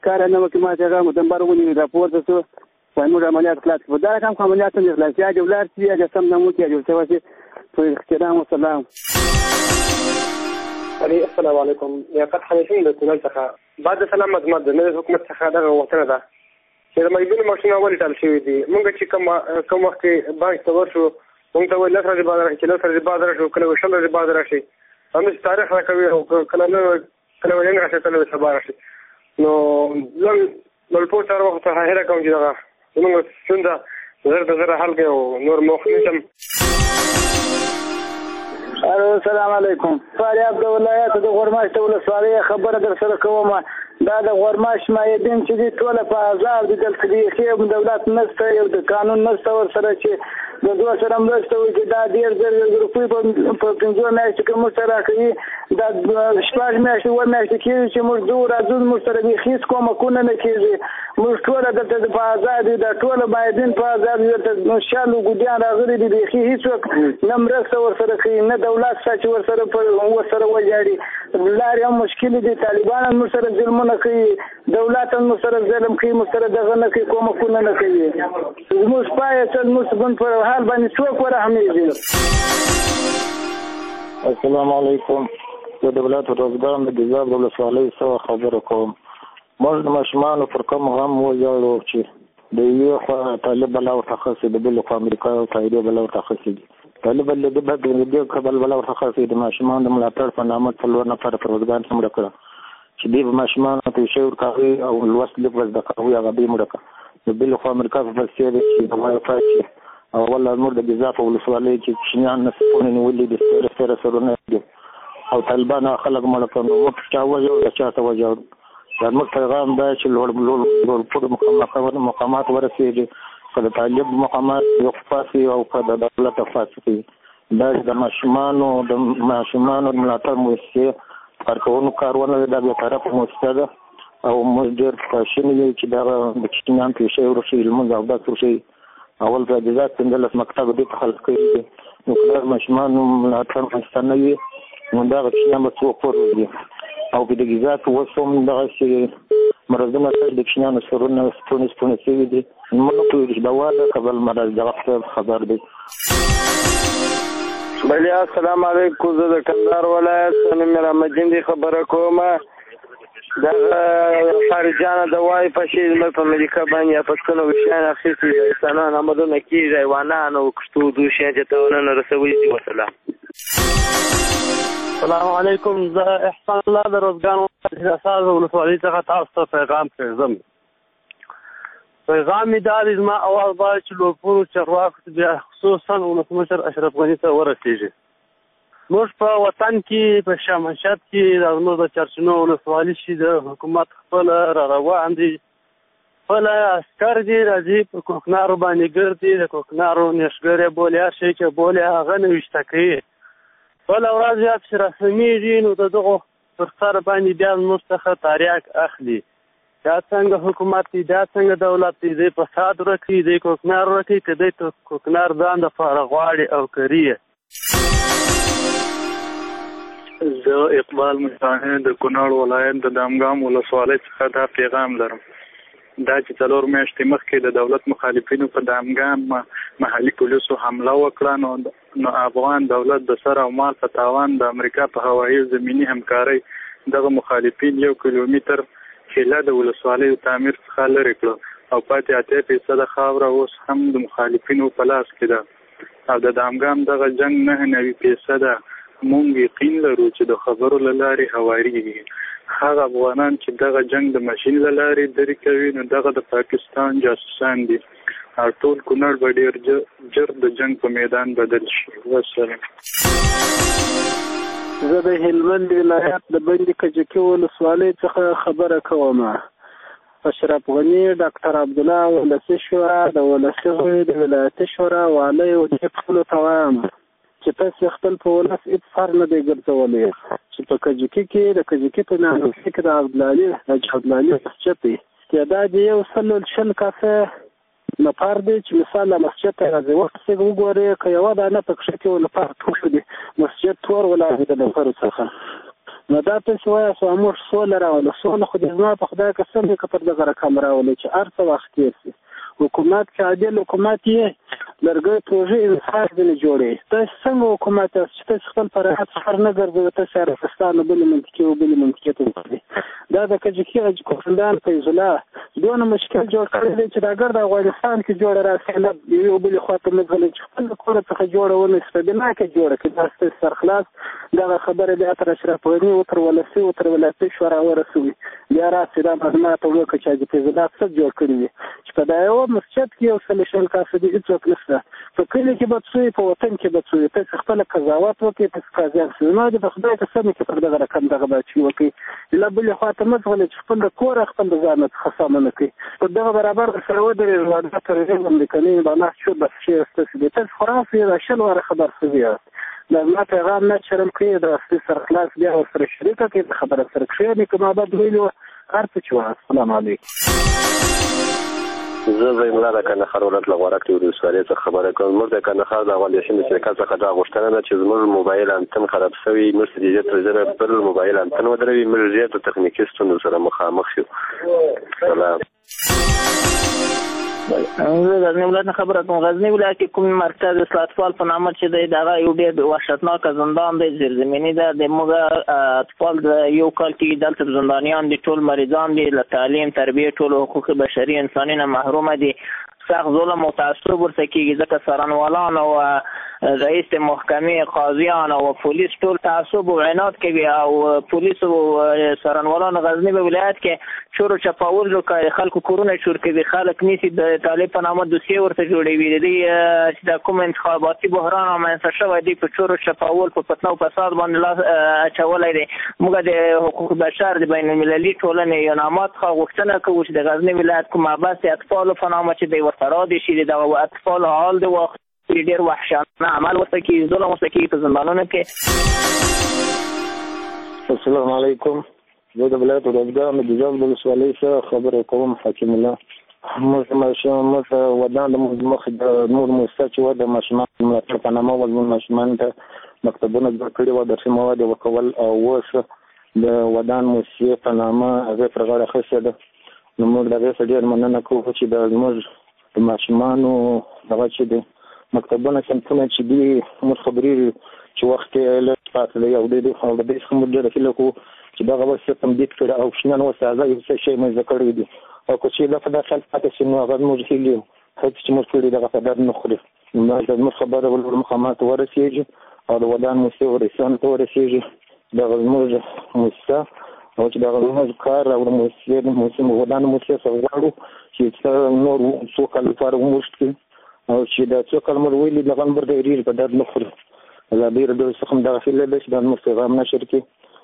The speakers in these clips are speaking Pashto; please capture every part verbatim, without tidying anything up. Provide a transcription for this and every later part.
کار نه وکړي ما چې هغه مدمبر ونیوي راپورته شو وایي موږ عملیات خلاص کړو دا رقم خو عملیات هم خلاص یا دې ولاړ شي یا دې سم نه وکړي یا دې ورته وشي په احترام وسلام. السلام علیکم. لیاقت حنیفي د کونړ څخه بعد سلام عظمت د نوي حکومت څخه دغه غوښتنه ده چې د مجبوري ماشینونه ولې ټال شوي دي. موږ چې کوم کوم وخت کې بانک ته ورشو موږ ته وایي لس ورځې بعد راشي چې لس ورځې بعد راشو کله وایي شل ورځې بعد راشي همداسې تاریخ راکوي او کله نه کله وایي نن راشي کله وایي سبا راشي. نو لږ لوړپوړ هر وخت ته هیله کوم چې دغه زموږ ستونزه زر په زر حل کړي او نور موخې نشم. السلام علیکم. فاریاب د ولایت د غورماش د ولسوالۍ خبره در سره کوم. دا د غورماش مایدین چې دي ټوله په عذاب دي دلته بیخي دولت نشته یو د قانون نشته ورسره چې د دوه سره مرسته وکړي. دا ډېر زر زر روپۍ په پنځو میاشتو کې موږ سره راکوي. دا شپږ میاشتې اووه میاشتې کېږي چې موږ ځو راځو موږ سره بیخي هېڅ کومکونه نه کېږي. موږ ټوله دلته په عذاب دي دا ټوله مایدین په عذاب دي. دلته شال ګوډیان راغلي دي بیخي هېڅوک نه مرسته ورسره کوي نه دولت شته چې ورسره ورسره وژاړي. لارې هم مشکلې دي. طالبان هم موږ سره ظلمونه کوي. دولت هم موږ سره ظلم کوي. موږ سره دغه نه کوي کومکونه نه کوي. زموږ پای اصل موږ بند پر حال باندې څوک ورحمېږي. السلام علیکم. زه د ولایت روزګان د ګیزاب د ولسوالۍ څخه خبره کوم. موږ د ماشومانو پر کوم غم وژاړو چې د یوې خوا طالب بلا ورته خاصې د بلې خوا امریکا او تاییدیه بلا ورته خاصې دي. طالب له دې بعد د دې کبل بلا ورته خاصې د ماشومانو د ملاتړ په نامه څلور نفره پر روزګان څخه مړه کړه چې دوی به ماشومانو ته شعور کوي او لوست لیک ور زده کوي هغه دوی مړه کړه. د بلې خوا امریکا په فلسفه دی چې د وای فای چې او والله نور د ګیزاب په ولسوالۍ کې کوچنیان نصفونه نیولي دي سره سره سرونه دي او طالبان خلک مړه کړي. نو موږ چا وژاړو د چا ته وژاړو. زموږ پیغام دا چې لوړ لوړ لوړ مقامات ورسېږي که د طالب مقامات وقفاسي او که د دولت فاسي. دا د ماشومانو د ماشومانو د ملاتړ مؤسسې کارکوونکو کارونه دا بیا طرفه مؤسسه ده او موږ ډېر خواشیني یو چې دغه د کوچنیان پیشې وروښي لمونځ او داس وروښي. اول په اجازات پنځلس مکتب دې ته خلق کړي دي. نو که د ماشومانو ملاتړ مؤسسه نه وي نو دغه کوچنیان به څوک وروځي او په د ګیزاب اوس هم دغسې مرضونه د کوچنیانو سرونه ستونې ستونې شوي دي. موږ پوهېږو چې دوا ده که بل مرض دغه خبر دی. بلې السلام علیکم. زه د کندهار ولایت نوم مې رحمتدین دی خبره کوم. دغه خارجیانو د وای فاشي زموږ په امریکا باندې پښتون وشیان اخیستي د انسانان عملونه کېږي حیوانان او کښتو دوشیان چې تاوانونه رسولي دي. وسلام. السلام علیکم. زه احسان الله د روزګان ولایت ولسوالۍ څخه تاسو ته پیغام پرېږدم. پیغام مې دا دی زما اواز باید چې لوړپوړو چارواکو ته بیا خصوصا ولسمشر اشرف غني ته ورسېږي. موږ په وطن کې په شامشت کې د زموږ د چرچنو ولسوالي شي د حکومت خپله را روان دي. خپله عسکر دي راځي په کوکنارو باندې ګرځي د کوکنارو نېشګرې بولې هر شی چې بولې هغه نه ویشته کوي. بله ورځ بیا پسې رسمېږي نو د دغو پر سر باندې بیا زموږ څخه تریاک اخلي. دا څنګه حکومت دی دا څنګه دولت دی. دی فساد ورکوي دی کوکنار ورکوي که دی ته کوکنار ځان دپاره غواړي او کري. زه اقبال مجاهد د کونړ ولایت د دامګام ولسوالۍ څخه دا پیغام لرم. دا چې څلور میاشتې مخکې د دولت مخالفینو په دامګام محلي پولیسو حمله وکړه نو نو افغان دولت د سر او مال په تاوان د امریکا په هوایي زمیني همکارۍ دغه مخالفین یو کیلومتر خیله د ولسوالیو تعمیر څخه لرې کړه او پاتې اتیا فیصده خاوره اوس هم د مخالفینو په لاس کې ده او د دامګام دغه جنګ نهه نوي فیصده مونږ یقین لرو چې د خبرو له لارې هوارېږي. هغه افغانان چې دغه جنګ د ماشین له لارې درې کوي نو دغه د پاکستان جاسوسان دي او ټول کونړ به ډېر ژر د جنګ په میدان بدل شي. وسلام. زه د هلمند ولایت د بندي کجکي ولسوالۍ څخه خبره کوم. اشرف غني ډاکټر عبدالله ولسي شورا د ولسي غړي د ولایتي شورا والی او دې خپلو ته وایم چې تاسې خپل په ولس هېڅ سر نه دی ګرځولی چې په کجکي کې د کجکي په نانوسي کې د عبدالعلي حاجي عبدالعلي مسجد دی. تعداد یې یو سل شل کسه نفر دی چې مثال مسجد ته راځي. وخت څنګه وګورئ که یوه دانه په کښه کې نفر ټول دي مسجد تور ولاړ دی د نفرو څخه. نو دا تاسو وایاست موږ سوله راولو. سوله خو دې زما په خدای قسم دی که پر دغه رقم راولو چې هر څه وخت تېر شي. حکومت چې عادل حکومت یې لرګی پروژې انحصار ځینې جوړوي. تاسو څنګه حکومت یاست چې تاسو خپل په راحت سفر نه ګرځوئ، تاسو عربستان بلې منطقې او بلې منطقې ته وګورئ. دا د کجکي حاجي کوفندان فیض الله دونه مشکل جوړ کړی دی چې دا ګرد افغانستان کې جوړه راسي یو بلې خوا ته مځغلی چې خپل د کور څخه جوړه ونه شي په بنا کې جوړه کړي. دا ستاسو سرخلاص دغه خبره بیا تر اشرف غني او تر ولسي او تر ولایتي شورا ورسوي. بیا راسي دا معلومات وکړي چې حاجي فیض الله څه جوړ کړي دي چې په دا یو مسجد کې یو سل شل کاسه دي هېڅوک نشته. په کلي کې به څوی، په وطن کې به څوی. تاسو خپله قضاوت وکړئ، تاسو قاضیان شئ. نو د خدای قسم کې پر دغه رقم دغه بچي وکړي. له بلې خوا ته مه ځغلئ چې خپل د کوره خپل د ځان څخه سامانه کوي. په دغه برابر سره ودرېږئ. دا ترجیح امریکني بنا شو بس شي ستاسو دي. تاسو خو راسئ دا شل واره خبر شوي یاست. دا زما پیغام نه شرم کوي، د اصلي سرخلاص بیا ورسره شریکه کړئ. د خبره سره کښېنئ که ما بد ویلي وه هر څه چې وه. السلام علیکم. زه زین الله د کندهار ولایت له غورک ولسوالۍ څخه خبره کوم. موږ د کندهار د افغان یاشین د شرکت څخه دا غوښتنه ده چې زموږ موبایل انتن خراب شوی، موږ د دې تر ځای بل موبایل انتن ودروي. موږ زیات تخنیکي ستونزو سره مخامخ یو. سلام. زه غزني ولایت نه خبره کوم. غزني ولایت کې کوم مرکز اصلاح اطفال په نامه چې دی دغه یو ډېر وحشتناکه زندان دی، زیرزمیني ده. د موږ اطفال د یو کال کې دلته زندانیان دي، ټول مریضان دي، له تعلیم تربیه ټول حقوق بشري انساني نه محرومه دي. سخت ظلم او تعصب ورته کېږي ځکه څارنوالان او رئیس محکمې، قاضیان او پولیس ټول تعصب او عناد کوي. او پولیس او څارنوالان غزني په ولایت کې چور او چپاول کوي، خلکو کورونه چور کوي، خلک نیسي، د طالب په نامه دوسیې ورته جوړوي. د دې چې د کوم انتخاباتي بحران رامنځته شوی دی په چور او چپاول په فتنه او فساد باندې لاس اچولی دی. موږ د حقوق بشر د بین المللي ټولنې یو نامات څخه غوښتنه کوو چې د غزني ولایت کوم محبس اطفالو په نامه چې دی ورته را دي شي دغه اطفال حال د وخت ډېر وحشیانه عمل ورته کېږي، ظلم ورته کېږي په زندانونو کې. السلام علیکم. زه د ولایت روزګار د ګیزاب ولسوالۍ څخه خبرې کوم. حکیم الله. موږ ماشومان موږ ودان د مخ د نور موسسه چې وه د ماشومانو ملاتړ په نامه ول ماشومانو ته مکتبونه جوړ کړي وو، درسي مواد یې ورکول. او اوس د ودان موسسې په نامه هغې پر غاړه اخیستې ده. نو موږ د هغې څخه ډېر مننه کوو چې د زموږ د ماشومانو دغه چې دی مکتبونه صنفونه چې دي موږ خبرېږي چې وخت یې لږ پاتې دی. او د دې او د دې څخه موږ ډېره هیله کوو چې دغه اوس یې تمدید کړي او شنن اوس هغه یو څه شی منځته کړی دي. او که چې دا په دا خیال پاتې شي نو هغه زموږ هیلې هڅې چې موږ کړي دغه په درد نه خوري. نو زموږ خبره ول مخامخ ته ورسېږي او د ودان موسسې ورسیانو ته ورسېږي. دغه زموږ موسسه او چې دغه زموږ کار او د موسسې د موسسې ودان موسسې څخه غواړو چې څه نور څو کال لپاره وموږ کړي او چې دا څو کال موږ ویلي دغه نمبر د ډېر په درد نه خوري. ازادي راډیو څخه هم دغه هیله ده چې دا زموږ پیغام نشر کړي.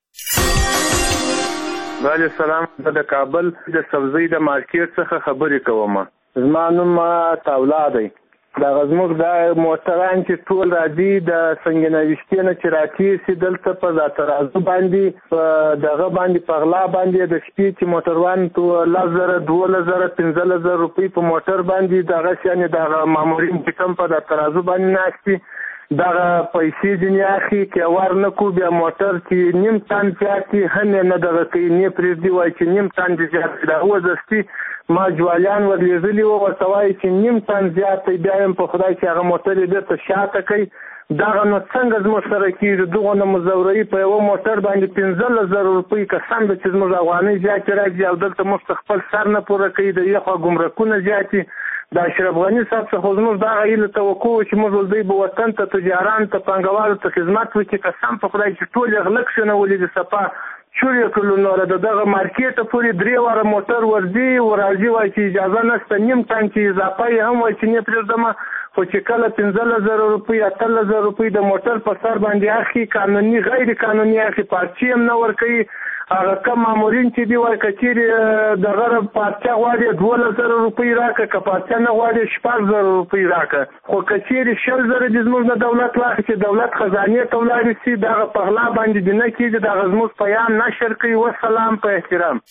وعلیکم السلام. زه د کابل د سبزۍ د مارکیټ څخه خبرې کوم. زما نوم تاولا دی. دغه زموږ دا موټران چې ټول راځي د سنګنویشتې نه چې راتېسي دلته په دا ترازو باندې په دغه باندې په غلا باندې د شپې چې موټروان لس زره دولس زره پنځلس زره روپۍ په موټر باندې دغه یعنې دغه مامورین چې کوم په دا ترازو باندې ناست دي دغه پیسې ځینې اخلي که ور نه کړو بیا موټر چې نیم ټن زیات وي هم یې نه دغه کوي نه یې پرېږدي وایي چې نیم ټن دې زیات وي. دا اوس دستي ما جوالیان ورلېږلي وو ورته وایي چې نیم ټن زیات دی بیا یم په خدای چې هغه موټر یې بېرته شاته کوي. دغه نو څنګه زموږ سره کېږي دغه نه مزورۍ په یوه موټر باندې پنځلس زره روپۍ قسم ده چې زموږ افغانۍ زیاتې راځي او دلته موږ خپل سر نه پوره کوي. د یخوا ګمرکونه زیات دي. د اشرف غني صاحب څخه زموږ دغه هیله توقع وه چې موږ دوی به وطن ته تجاران ته پانګوالو ته خدمت وکړي. قسم په خدای چې ټول یې غله کښېنولي د صفا چور یې کړلو. نو د دغه مارکېټه پورې درې واره موټر ورځي ورځي وایي چې اجازه نشته نیم ټن چې اضافه یې هم وایي چې نه پرېږدمه. خو چې کله پنځلس زره روپۍ اتلس زره روپۍ د موټر په سر باندې اخلي قانوني غیر قانوني اخلي پارچې هم نه ورکوي. هغه کم مامورین چې دی وایي که چېرې دغه پارچه غواړي دولس زره روپۍ راکړه، که پارچه نه غواړي شپږ زره روپۍ راکړه. خو که چېرې شل زره دې زموږ نه دولت واخلي چې دولت خزانې ته ولاړې شي دغه په غلا باندې دې نه کېږي. دغه زموږ پیام نشر کوي. والسلام په احترام.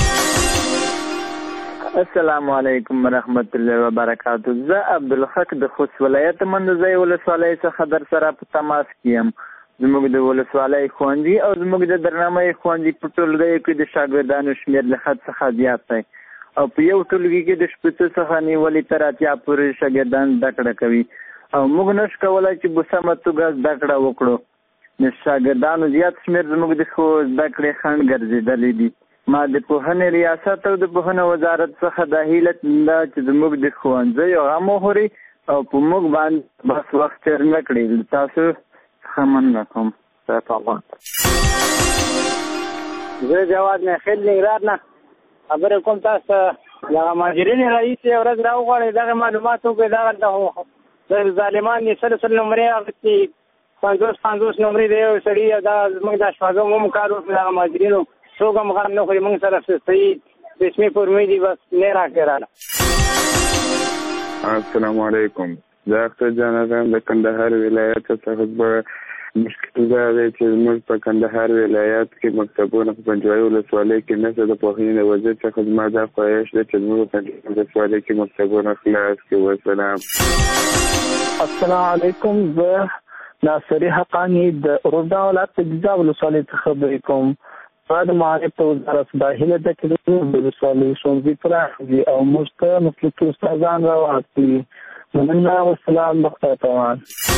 السلام علیکم ورحمت الله وبرکاته. زه عبدالحق د خوست ولایت مندوزی ولسوالۍ څخه در سره په تماس کې یم. زموږ د ولسوالۍ ښوونځي او زموږ د درنامۍ ښوونځي په ټولګیو کې د شاګردانو شمېر له حد څخه زیات دی او په یو ټولګي کې د شپېتو څخه نیولې تر اتیا پورې شاګردان زده کړه کوي او موږ نشو کولی چې په سمه توګه زده کړه وکړو. د شاګردانو زیات شمېر زموږ د ښو زده کړې خنډ ګرځېدلی دي. ما د پوهنې ریاست او د پوهنې وزارت څخه دا هیله ده چې زموږ د ښوونځیو غم وخوري او په موږ باندې بس وخت تېر نه کړي. تاسو څخه مننه کوم. زه جواد نه خیل نګران نه خبرې کوم. تاسو دغه مهاجرین رئیس یې ورځ راوغواړئ دغه معلومات وکړئ. دغه د ظالمان دي سل سل نمرې اخېستي پنځوس پنځوس نمرې د یو سړي دا زموږ د اشپزو هم کار وکړي. دغه مهاجرینو څوک هم غم نه خوري. موږ سره صحیح رسمي فورمې دي بس نه راکړه. السلام علیکم. زه اختر جان یم د کندهار ولایت څخه. مشکل دا دی چې زموږ په کندهار ولایت کې مکتبونه په پنجوایي ولسوالۍ کې نشته. د پوهنې د وزیر څخه زما دا خواهش ده چې زموږ په پنجوایي ولسوالۍ کې مکتبونه خلاص کړي. وسلام. السلام علیکم. زه ناصري حقانی د ارودا ولایت د ګیزاب ولسوالۍ څخه خبرې کوم. ما د معارف په وزارت دا هیله ده چې د ولسوالۍ ښوونځي پراخ دي او موږ ته مسلکي استادان راوهڅوي. مننه. والسلام. بخیر طوال.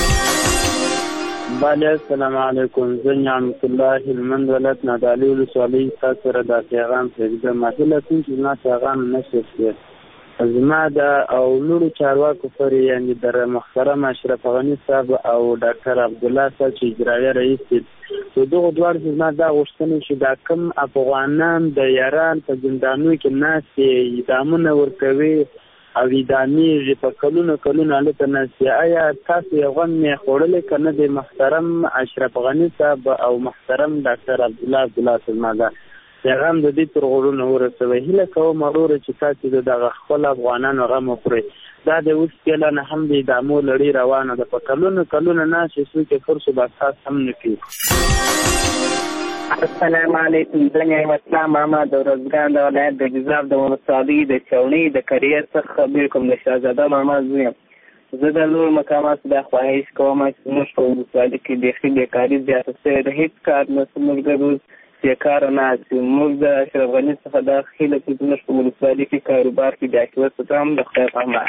بله السلام علیکم. زه نعمت الله هلمند ولایت نادعلي ولسوالۍ تاسو سره دا پیغام پرېږدم. هیله کوم چې زما پیغام نشر شي. زما د او لوړو چارواکو پورې یعنې در محترم اشرف غني صاحب او ډاکټر عبدالله صاحب چې اجرایه رئیس دي په دغو دواړو کې زما دا غوښتنه چې دا کوم افغانان د ایران په زندانونو کې ناستې اعدامونه ورکوي او اعدامېږي په کلونو کلونو هلته ناستې. آیا تاسو یې غم یې خوړلی که نه د محترم اشرف غني صاحب او محترم ډاکټر عبدالله عبدالله صاحب ما دا پیغام د دې تر غوږونو ورسوئ. هیله کوم وروره چې تاسو د دغه خپل افغانانو غم وخورئ. دا د اوس کله نه هم د اعدامو لړۍ روانه ده. په کلونو کلونو ناستې څوک یې فرصو به اساس هم نه کوي. السلام علیکم. زه یم اسلام محمد د ورځګان د ولایت د ګیزاب د ولسوالۍ د چونې د کریت څخه خبرې کوم. د شهزاده محمد زوی یم. زه د لوړ مقاماتو دا خواهش کوم چې زموږ په ولسوالۍ کې بیخي بیکاري زیاته شوې ده. هېڅ کار نشته. موږ د روز بیکاره ناست یو. موږ د اشرف غني څخه دا هیله کوو چې زموږ په ولسوالۍ کې کاروبار کې د عاقبت څخه هم د خدای په امان.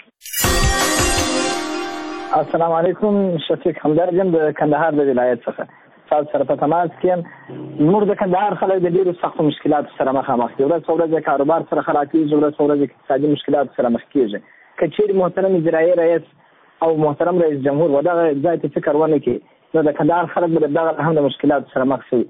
السلام علیکم. شفیق همدرد یم د کندهار د ولایت څخه. تاسو سره په تماس کې یم. زموږ د کندهار خلک د ډېرو سختو مشکلاتو سره مخامخ دي. ورځ په ورځ د کاروبار سره خرابېږي. ورځ په ورځ اقتصادي مشکلاتو سره مخ کېږي. که چېرې محترم اجرایي رئیس او محترم رئیس جمهور و دغه ځای ته فکر ونه کړي نو د کندهار خلک به دغه هم د مشکلاتو سره مخ شي.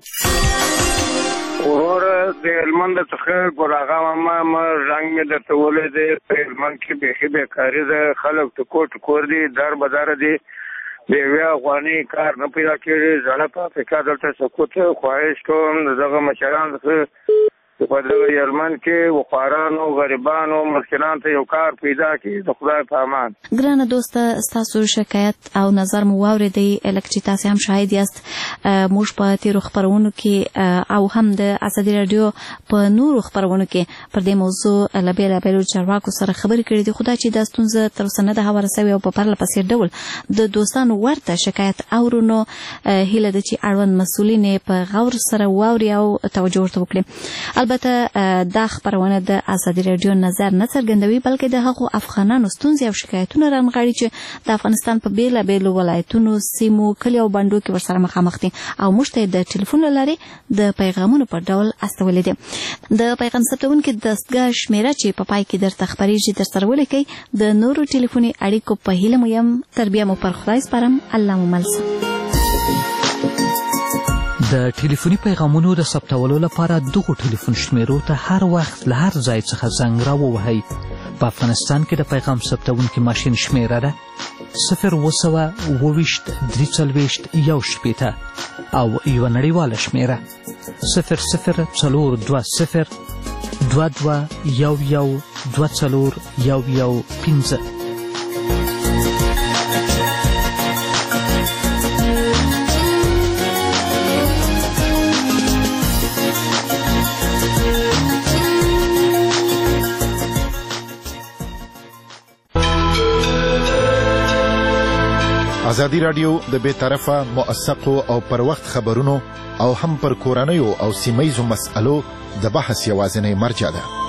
وروره د هلمند څخه ګل اغا ماما ما رنګ مې درته ویلی دی. په هلمند کې بیخي بیکاري ده. خلک ټکور ټکور دي. دار بدار دي. د یوې افغاني کار نه پیدا کېږي. زړه په افریقا دلته سکوت خواهش کوم د دغه مشرانو څخه چې په دغه هلمند کې بخارانو غریبانو مسکینانو ته یو کار پیدا کړي. د خدای په امان. ګرانه دوسته ستاسو شکایت او نظر مو واورېدی. لکه چې تاسې هم شاهد یاست موږ په تېرو خپرونو کې او هم د ازادي راډیو په نورو خپرونو کې پر دې موضوع له بېلابېلو چارواکو سره خبرې کړې دي. خو دا چې دا ستونزه تر اوسه نه ده هواره سوې او په پرله پسې ډول د دوستانو ورته شکایت اورو نو هیله ده چې اړوند مسؤلین یې په غور سره واوري او توجه ورته وکړي. البته دا خبرونه د ازادي راډیو نظر نه څرګندوي بلکې د هغو افغانانو ستونزې او شکایتونه رانغاړي چې د افغانستان په بېلابېلو ولایتونو سیمو کلیو او بانډو کې ورسره مخامخ دي او موږ ته د ټلیفون له لارې د پیغامونو په ډول استولې دي. د پیغام ثبتونکي دستګاه شمیره چې په پای کې درته خپرېږي درسره ولیکئ. د نورو ټلیفوني اړیکو په هیله مو یم. تر بیا مو پر خدای سپارم. الله مو مل شه. د ټلیفوني پیغامونو د ثبتولو لپاره دغو ټلیفون شمیرو ته هر وخت له هر ځای څخه زنګ راووهئ. په افغانستان کې د پیغام ثبتونکي ماشین شمیره ده صفر اووه سوه اووه ویشت درې څلوېښت یو شپېته او یوه نړیواله شمیره صفر صفر څلور دوه صفر دوه دوه یو یو دوه څلور یو یو پنځه. ازادي راډیو د بې طرفه موثقو او پر وخت خبرونو او هم پر کورنیو او سیمه ییزو مسألو د بحث یوازینۍ مرجع ده.